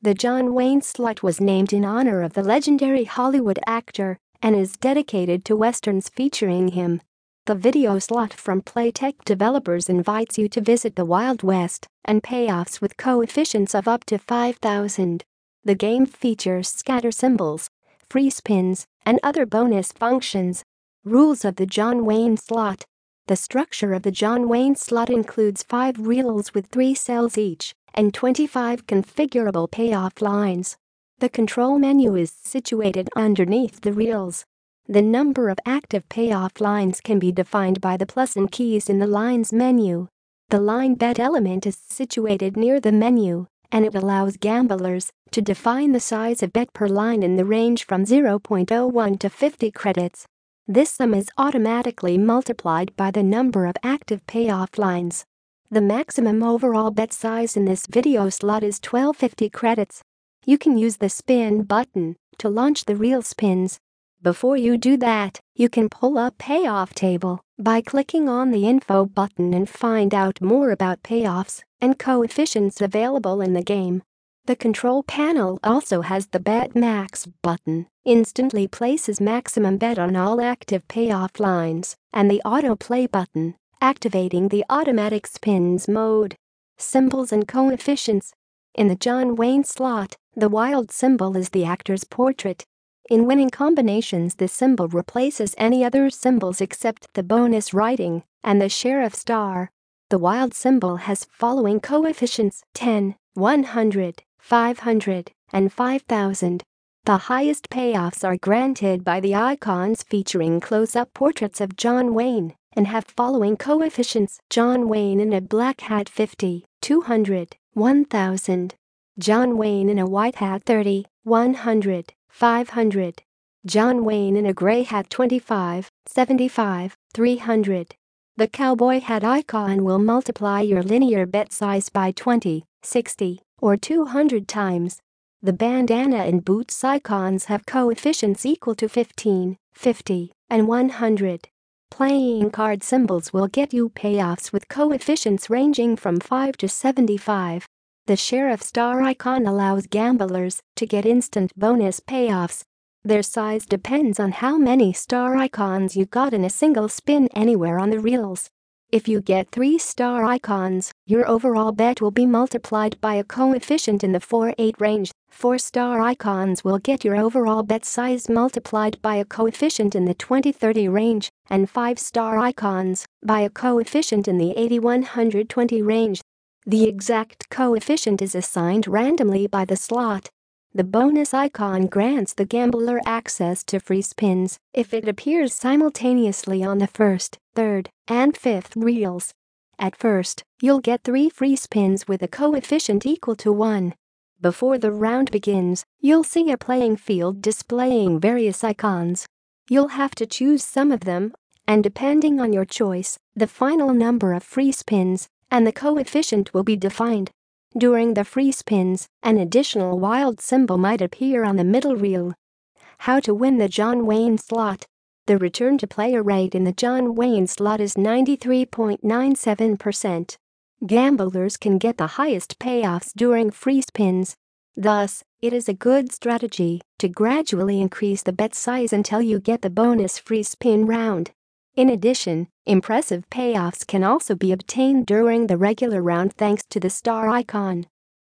The John Wayne slot was named in honor of the legendary Hollywood actor and is dedicated to westerns featuring him. The video slot from Playtech Developers invites you to visit the Wild West and payoffs with coefficients of up to 5,000. The game features scatter symbols, free spins, and other bonus functions. Rules of the John Wayne slot. The structure of the John Wayne slot includes 5 reels with 3 cells each and 25 configurable payoff lines. The control menu is situated underneath the reels. The number of active payoff lines can be defined by the plus and keys in the lines menu. The line bet element is situated near the menu, and it allows gamblers to define the size of bet per line in the range from 0.01 to 50 credits. This sum is automatically multiplied by the number of active payoff lines. The maximum overall bet size in this video slot is 1250 credits. You can use the spin button to launch the reel spins. Before you do that, you can pull up payoff table by clicking on the info button and find out more about payoffs and coefficients available in the game. The control panel also has the Bet Max button, instantly places maximum bet on all active payoff lines, and the autoplay button, activating the automatic spins mode. Symbols and coefficients. In the John Wayne slot, the wild symbol is the actor's portrait. In winning combinations, the symbol replaces any other symbols except the bonus writing and the sheriff star. The wild symbol has following coefficients: 10, 100, 500, and 5,000. The highest payoffs are granted by the icons featuring close-up portraits of John Wayne and have following coefficients: John Wayne in a black hat 50, 200, 1,000. John Wayne in a white hat 30, 100, 500. John Wayne in a gray hat 25, 75, 300. The cowboy hat icon will multiply your linear bet size by 20, 60, or 200 times. The bandana and boots icons have coefficients equal to 15, 50, and 100. Playing card symbols will get you payoffs with coefficients ranging from 5 to 75. The sheriff star icon allows gamblers to get instant bonus payoffs. Their size depends on how many star icons you got in a single spin anywhere on the reels. If you get 3 star icons, your overall bet will be multiplied by a coefficient in the 4-8 range. 4 star icons will get your overall bet size multiplied by a coefficient in the 20-30 range, and 5 star icons by a coefficient in the 80-120 range. The exact coefficient is assigned randomly by the slot. The bonus icon grants the gambler access to free spins if it appears simultaneously on the first, third, and fifth reels. At first, you'll get 3 free spins with a coefficient equal to 1. Before the round begins, you'll see a playing field displaying various icons. You'll have to choose some of them, and depending on your choice, the final number of free spins and the coefficient will be defined. During the free spins, an additional wild symbol might appear on the middle reel. How to win the John Wayne slot. The return to player rate in the John Wayne slot is 93.97%. Gamblers can get the highest payoffs during free spins. Thus, it is a good strategy to gradually increase the bet size until you get the bonus free spin round. In addition, impressive payoffs can also be obtained during the regular round thanks to the star icon.